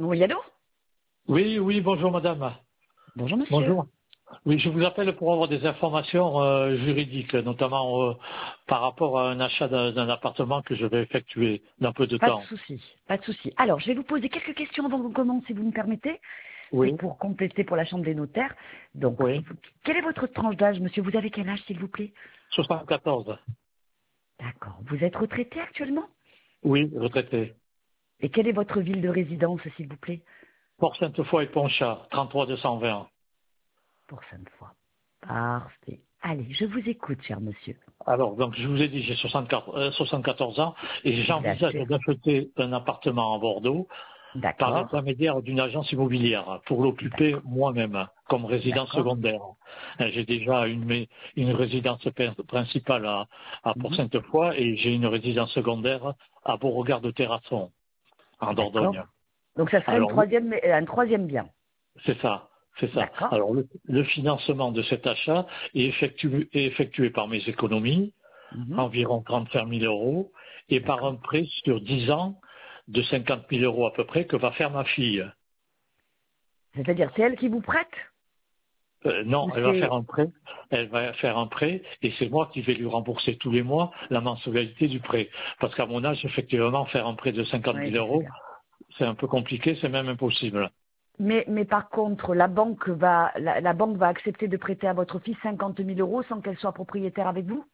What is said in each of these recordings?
Oui, allô? Oui, oui, bonjour madame. Bonjour, monsieur. Bonjour. Oui, je vous appelle pour avoir des informations juridiques, notamment par rapport à un achat d'un appartement que je vais effectuer dans peu de Pas de temps. souci, pas de souci. Alors, je vais vous poser quelques questions avant qu'on commence, si vous me permettez. C'est Oui, pour compléter pour la Chambre des notaires. Donc, oui. quelle est votre tranche d'âge, monsieur? Vous avez quel âge, s'il vous plaît? 74. D'accord. Vous êtes retraité actuellement? Oui, retraité. Et quelle est votre ville de résidence, s'il vous plaît? Port-Sainte-Foy et Pontchat, 33 220. Pour Sainte-Foy. Parfait. Allez, je vous écoute, cher monsieur. Alors, donc, je vous ai dit, j'ai 74 ans et Exact. j'envisage d'acheter un appartement à Bordeaux par D'accord. l'intermédiaire d'une agence immobilière pour l'occuper D'accord. moi-même comme résidence D'accord. secondaire. J'ai déjà une résidence principale à Mhm. Port-Sainte-Foy et j'ai une résidence secondaire à Beauregard de Terrasson, en Dordogne. D'accord. Donc, ça serait Alors, un troisième bien. c'est ça, c'est ça. D'accord. Alors, le financement de cet achat est effectué par mes économies, Mhm. environ 35 000 euros, et par D'accord. un prêt sur 10 ans de 50 000 euros à peu près que va faire ma fille. C'est-à-dire, c'est elle qui vous prête? Non, Ou elle va faire c'est... un prêt. Elle va faire un prêt et c'est moi qui vais lui rembourser tous les mois la mensualité du prêt. Parce qu'à mon âge, effectivement, faire un prêt de 50 Oui, 000 je sais euros, bien. c'est un peu compliqué, c'est même impossible. Mais par contre, la banque va accepter de prêter à votre fille 50 000 euros sans qu'elle soit propriétaire avec vous?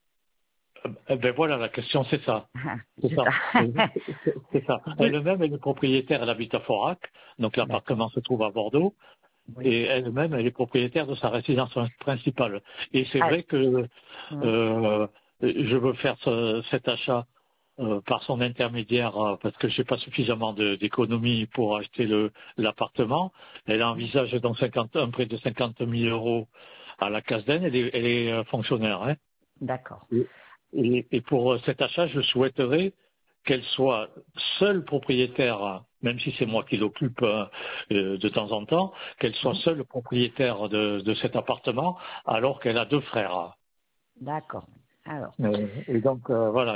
Eh ben voilà, la question, c'est ça. C'est C'est ça. ça. C'est ça. Vous- Elle-même, elle est propriétaire, elle habite à Forac, donc D'accord. l'appartement se trouve à Bordeaux, Oui. et elle-même, elle est propriétaire de sa résidence principale. Et c'est Ah, vrai que hum, je veux faire cet achat par son intermédiaire parce que j'ai pas suffisamment d'économies pour acheter l'appartement. Elle envisage donc un prêt de 50 000 euros à la CASDEN. Elle est fonctionnaire. Hein. d'accord. Et pour cet achat, je souhaiterais qu'elle soit seule propriétaire, même si c'est moi qui l'occupe de temps en temps, qu'elle soit Mhm. seule propriétaire de cet appartement alors qu'elle a deux frères. D'accord. Alors. Et donc voilà,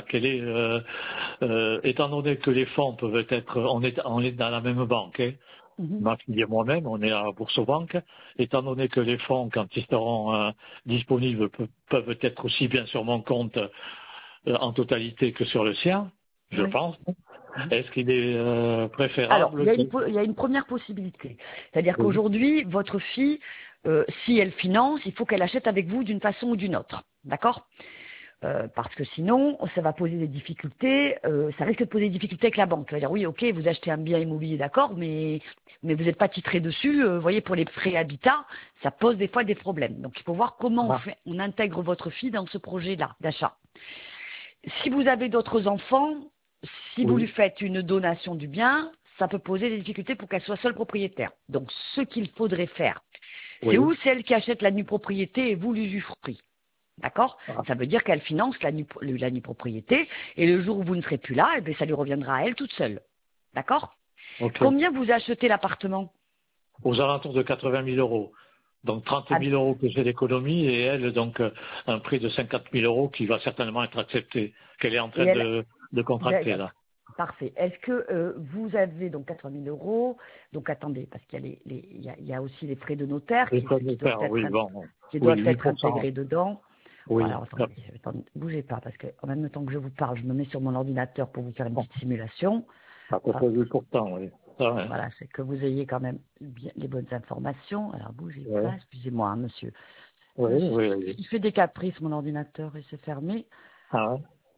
étant donné que les fonds peuvent être, on est dans la même banque, hein, Mhm. ma fille et moi-même, on est à la Bourse-Banque, étant donné que les fonds, quand ils seront disponibles, peuvent être aussi bien sur mon compte en totalité que sur le sien, je Oui. pense. Mhm. Est-ce qu'il est Alors, préférable il y a une première possibilité. C'est-à-dire Oui, qu'aujourd'hui, votre fille, si elle finance, il faut qu'elle achète avec vous d'une façon ou d'une autre. D'accord? Parce que sinon, ça va poser des difficultés, ça risque de poser des difficultés avec la banque. Elle va dire, oui, ok, vous achetez un bien immobilier, d'accord, mais vous n'êtes pas titré dessus. Vous voyez, pour les frais habitat, ça pose des fois des problèmes. Donc, il faut voir comment ah, on intègre votre fille dans ce projet-là d'achat. Si vous avez d'autres enfants, si vous lui oui, faites une donation du bien, ça peut poser des difficultés pour qu'elle soit seule propriétaire. Donc, ce qu'il faudrait faire, c'est oui. où celle qui achète la nue propriété et vous l'usufruit. D'accord? Ah, Ça veut dire qu'elle finance la nue propriété et le jour où vous ne serez plus là, eh bien, ça lui reviendra à elle toute seule. D'accord? ok. Combien vous achetez l'appartement? Aux alentours de 80 000 euros. Donc 30 Ah, 000 euros que j'ai d'économie et elle, donc un prix de 50 000 euros qui va certainement être accepté, qu'elle est en et train elle, de contracter là. parfait. Est-ce que vous avez donc 80 000 euros? Donc attendez, parce qu'il y a, il y a aussi les frais de notaire Les frais de faire, oui, bon, qui oui, doivent être 8%. intégrés dedans. Oui, Alors attendez, bougez pas, parce que en même temps que je vous parle, je me mets sur mon ordinateur pour vous faire une petite simulation. à peu près Hop. 8%, oui. Ça, hein. Voilà, c'est que vous ayez quand même bien les bonnes informations. Alors bougez Ouais. pas, excusez-moi, hein, monsieur. Oui, oui, oui. Il fait des caprices, mon ordinateur, et c'est fermé. Ah,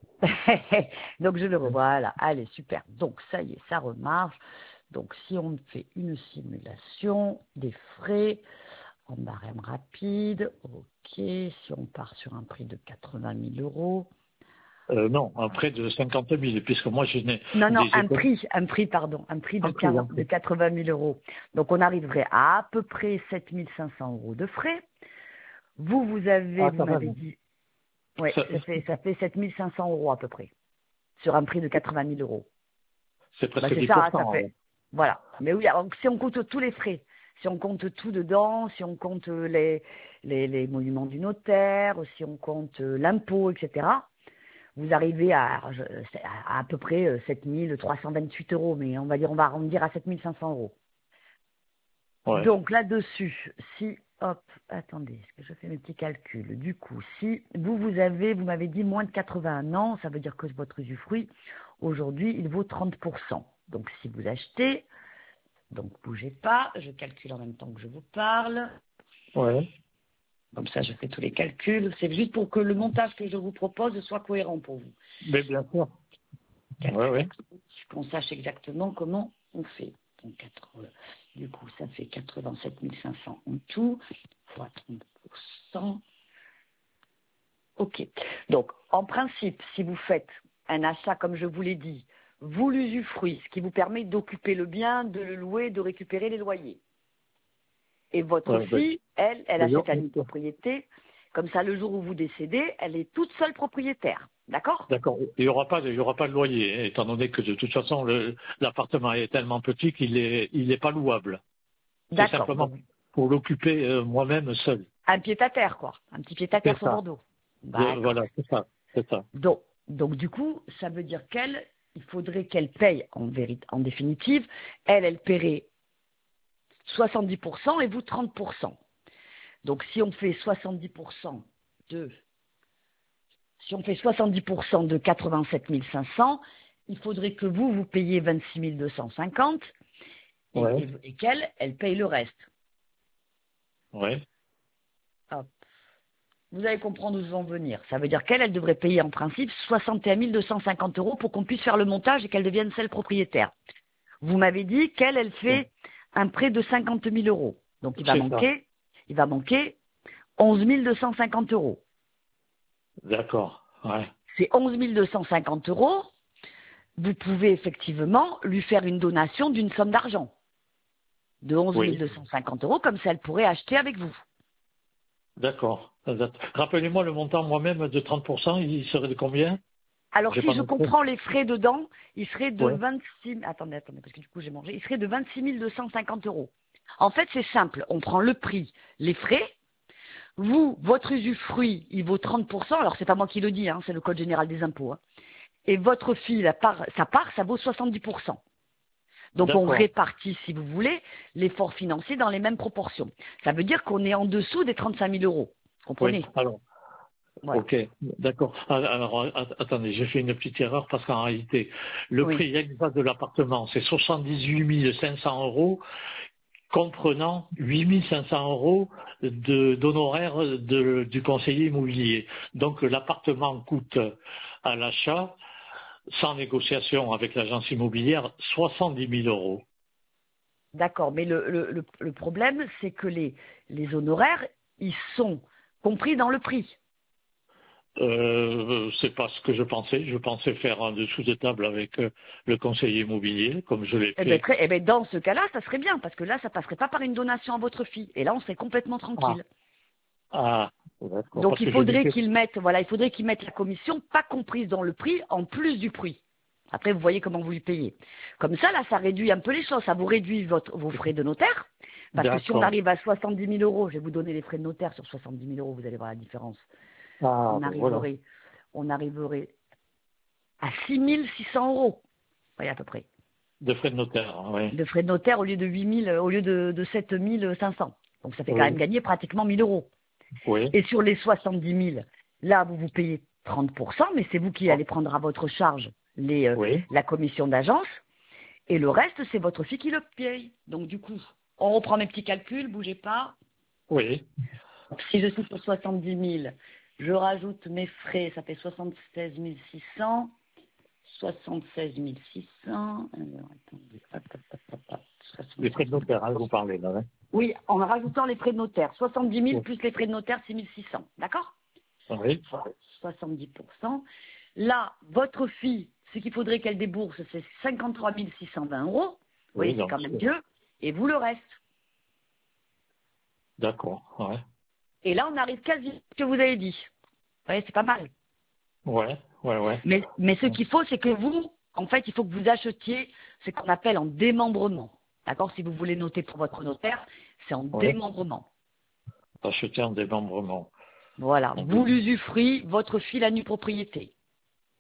Donc je le ouais. revois. Voilà, allez, super. Donc ça y est, ça remarche. Donc si on fait une simulation des frais en barème rapide, ok. Si on part sur un prix de 80 000 euros. Non, un prêt de 50 000, puisque moi j'ai Non, non, des économies. un prix de, Un prix, un de prix. 80 000 euros. Donc on arriverait à peu près 7 500 euros de frais. Vous avez, Ah, vous quand m'avez même. dit, ouais, Ça- ça fait 7 500 euros à peu près, sur un prix de 80 000 euros. C'est Bah, presque c'est ça, hein, 10%. ça fait, Ouais. voilà. Mais oui, alors, si on compte tous les frais, si on compte tout dedans, si on compte les monuments du notaire, si on compte l'impôt, etc., vous arrivez à peu près 7 328 euros, mais on va arrondir à 7 500 euros. Ouais. Donc là-dessus, si, hop, attendez, est-ce que je fais mes petits calculs? Du coup, si vous m'avez dit moins de 81 ans, ça veut dire que votre usufruit, aujourd'hui, il vaut 30%. Donc si vous achetez, donc bougez pas, je calcule en même temps que je vous parle. Ouais. Comme ça, je fais tous les calculs. C'est juste pour que le montage que je vous propose soit cohérent pour vous. Mais bien sûr. Ouais. Qu'on sache exactement comment on fait. Donc, du coup, ça fait 87 500 en tout, fois 30%. OK. Donc, en principe, si vous faites un achat, comme je vous l'ai dit, vous l'usufruit, ce qui vous permet d'occuper le bien, de le louer, de récupérer les loyers. Et votre fille, elle achète à une propriété. Comme ça, le jour où vous décédez, elle est toute seule propriétaire. D'accord? D'accord. Il n'y aura pas de loyer, hein, étant donné que de toute façon, l'appartement est tellement petit qu'il est pas louable. C'est simplement pour l'occuper moi-même seul. Un pied-à-terre, quoi. Un petit pied-à-terre sur Bordeaux. Voilà, c'est ça. Donc, du coup, ça veut dire il faudrait qu'elle paye, en définitive, elle paierait 70% et vous 30%. Donc, si on fait 70% de 87 500, il faudrait que vous payiez 26 250 et qu'elle, elle paye le reste. Ouais. Hop. Vous allez comprendre où je veux en venir. Ça veut dire elle devrait payer en principe 61 250 euros pour qu'on puisse faire le montage et qu'elle devienne celle propriétaire. Vous m'avez dit elle fait un prêt de 50 000 euros. Donc il va manquer 11 250 euros. D'accord. Ouais. Ces 11 250 euros, vous pouvez effectivement lui faire une donation d'une somme d'argent de 11 250 euros, comme ça elle pourrait acheter avec vous. D'accord. Rappelez-moi le montant moi-même de 30%, il serait de combien? Alors si je comprends les frais dedans, il serait de 26... Attendez, parce que du coup j'ai mangé. Il serait de 26 250 euros. En fait, c'est simple. On prend le prix, les frais. Vous, votre usufruit, il vaut 30%. Alors, c'est pas moi qui le dis, hein, c'est le Code général des impôts. Hein. Et votre fille, sa part, ça vaut 70%. Donc, on répartit, si vous voulez, l'effort financier dans les mêmes proportions. Ça veut dire qu'on est en dessous des 35 000 euros. Comprenez? Oui, alors, voilà. Ok, d'accord. Alors, attendez, j'ai fait une petite erreur parce qu'en réalité, le prix exact de l'appartement, c'est 78 500 euros, comprenant 8 500 euros d'honoraires du conseiller immobilier. Donc, l'appartement coûte à l'achat, sans négociation avec l'agence immobilière, 70 000 euros. D'accord, mais le problème, c'est que les honoraires, ils sont compris dans le prix. C'est pas ce que je pensais. Je pensais faire un dessous de table avec le conseiller immobilier, comme je l'ai fait. Dans ce cas-là, ça serait bien, parce que là, ça passerait pas par une donation à votre fille. Et là, on serait complètement tranquille. D'accord. Donc, il faudrait qu'ils mettent la commission pas comprise dans le prix, en plus du prix. Après, vous voyez comment vous lui payez. Comme ça, là, ça réduit un peu les choses. Ça vous réduit vos frais de notaire. Parce que si on arrive à 70 000 euros, je vais vous donner les frais de notaire sur 70 000 euros, vous allez voir la différence. On arriverait à 6 600 euros. Vous voyez à peu près. De frais de notaire, oui. De frais de notaire au lieu de 7 500. Donc ça fait quand même gagner pratiquement 1 000 euros. Oui. Et sur les 70 000, là, vous payez 30%, mais c'est vous qui allez prendre à votre charge la commission d'agence. Et le reste, c'est votre fille qui le paye. Donc du coup, on reprend mes petits calculs, bougez pas. Oui. Si je suis sur 70 000, je rajoute mes frais, ça fait 76 600. 76 600. Alors, attendez. Les frais de notaire, hein, vous parlez là. Hein. Oui, en rajoutant les frais de notaire. 70 000 plus les frais de notaire, 6 600. D'accord? Oui. 70%. Là, votre fille, ce qu'il faudrait qu'elle débourse, c'est 53 620 euros. Vous voyez, c'est quand même Dieu. Et vous, le reste. D'accord, ouais. Et là, on arrive quasi à ce que vous avez dit. Vous voyez, c'est pas mal. Ouais. Mais ce qu'il faut, c'est que vous, en fait, il faut que vous achetiez ce qu'on appelle en démembrement. D'accord? Si vous voulez noter pour votre notaire, c'est en démembrement. Acheter en démembrement. Voilà. Vous l'usufruit, votre fille la nue propriété.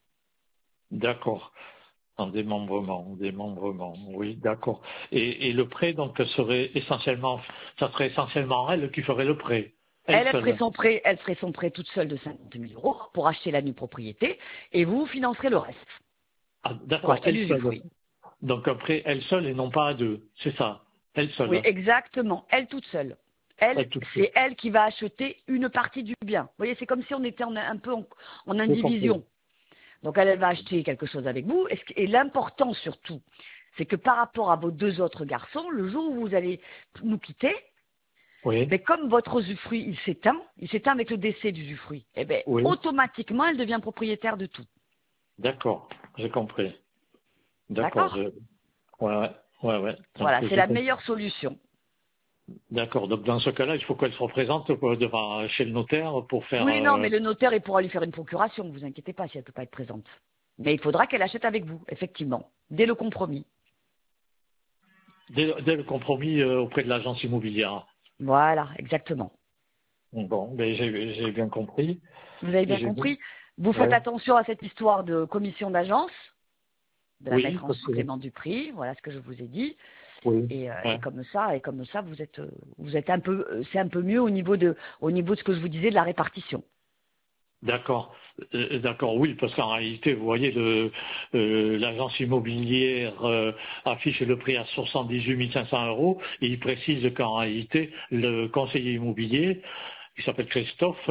D'accord. En démembrement, oui, d'accord. Et le prêt, donc, ça serait essentiellement elle qui ferait le prêt, elle Elle seule. ferait son prêt toute seule de 50 000 euros pour acheter la nue propriété et vous financerez le reste Ah, pour d'accord, acheter elle seule. l'usufruit. Donc après, elle seule et non pas à deux, c'est ça, elle Oui, seule, exactement. Elle toute seule. Elle, elle toute seule. c'est elle qui va acheter une partie du bien. Vous voyez, c'est comme si on était un peu en J'ai compris. indivision. Donc elle va acheter quelque chose avec vous. Et l'important surtout, c'est que par rapport à vos deux autres garçons, le jour où vous allez nous quitter, Oui, ben, comme votre usufruit il s'éteint avec le décès du usufruit, eh ben, oui, automatiquement elle devient propriétaire de tout. d'accord, j'ai compris. D'accord, D'accord? ouais, ouais, ouais, ouais. Donc Voilà, c'est j'ai la compris. meilleure solution. D'accord, donc dans ce cas-là, il faut qu'elle se représente devant chez le notaire pour faire Oui, non, mais le notaire, il pourra lui faire une procuration, vous inquiétez pas si elle ne peut pas être présente. Mais il faudra qu'elle achète avec vous, effectivement, dès le compromis. dès le compromis auprès de l'agence immobilière. Voilà, exactement. Bon, ben j'ai bien compris. Vous avez bien J'ai bien. compris? Vous faites Ouais. attention à cette histoire de commission d'agence, de la Oui, mettre en parce que supplément du prix, voilà ce que je vous ai dit. oui. Et Ouais. comme ça, vous êtes un peu, c'est un peu mieux au niveau de ce que je vous disais de la répartition. D'accord, d'accord, oui, parce qu'en réalité, vous voyez, l'agence immobilière affiche le prix à 78 500 euros et il précise qu'en réalité, le conseiller immobilier, qui s'appelle Christophe,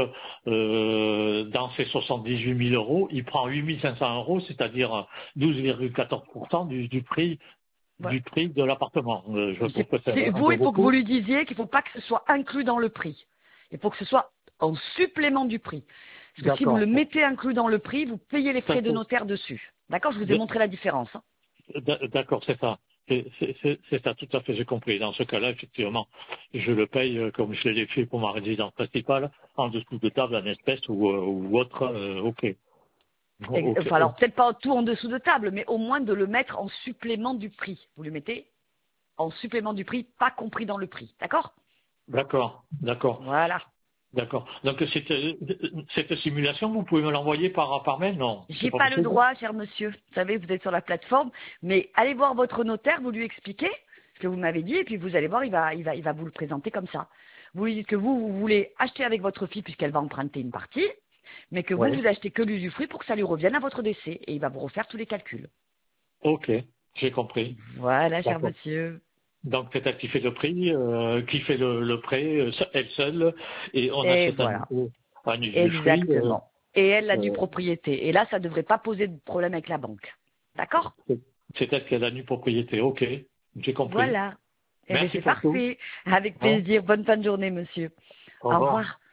dans ses 78 000 euros, il prend 8 500 euros, c'est-à-dire 12,14% Voilà. du prix de l'appartement. Je trouve que c'est un Vous, peu il faut que vous beaucoup. lui disiez qu'il ne faut pas que ce soit inclus dans le prix. Il faut que ce soit en supplément du prix. Parce que si vous le D'accord. mettez inclus dans le prix, vous payez les Ça, frais de notaire dessus. D'accord? Je vous ai montré la différence. Hein. D'accord, c'est ça. C'est ça, tout à fait, j'ai compris. Dans ce cas-là, effectivement, je le paye comme je l'ai fait pour ma résidence principale, en dessous de table, en espèces ou autre. Ok. Ok. Enfin, alors peut-être pas tout en dessous de table, mais au moins de le mettre en supplément du prix. Vous le mettez en supplément du prix, pas compris dans le prix. D'accord? D'accord, d'accord, Voilà. d'accord. Donc cette simulation, vous pouvez me l'envoyer par mail? Non, c'est J'ai pas pas le possible. droit, cher monsieur. Vous savez, vous êtes sur la plateforme, mais allez voir votre notaire, vous lui expliquez ce que vous m'avez dit, et puis vous allez voir, il va vous le présenter comme ça. Vous lui dites que vous voulez acheter avec votre fille puisqu'elle va emprunter une partie, mais que Oui. vous achetez que l'usufruit pour que ça lui revienne à votre décès, et il va vous refaire tous les calculs. Ok, j'ai compris. Voilà, cher D'accord. monsieur. Donc c'est elle qui fait le prix, qui fait le prêt, elle seule, et on Et achète voilà. un usufruit. Exactement. Et elle a du Euh, propriété. Et là, ça ne devrait pas poser de problème avec la banque. D'accord? C'est c'est elle qui a la nue propriété. Ok, j'ai compris. Voilà. Eh bien, Merci c'est pour tout. parfait. Avec Hein. plaisir. Bonne fin de journée, monsieur. Au Au revoir. revoir.